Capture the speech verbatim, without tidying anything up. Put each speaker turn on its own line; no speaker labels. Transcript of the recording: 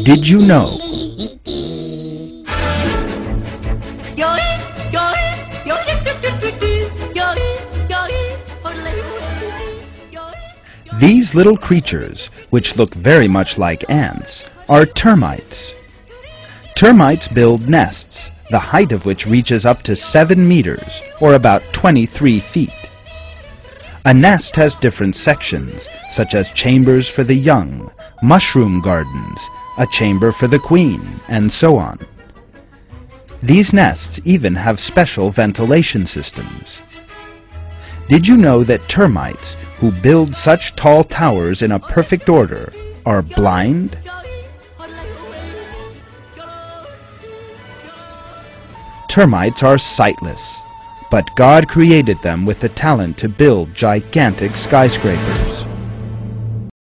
Did you know? These little creatures, which look very much like ants, are termites. Termites build nests, the height of which reaches up to seven meters, or about twenty-three feet. A nest has different sections, such as chambers for the young, mushroom gardens, a chamber for the queen, and so on. These nests even have special ventilation systems. Did you know that termites, who build such tall towers in a perfect order, are blind? Termites are sightless, but God created them with the talent to build gigantic skyscrapers.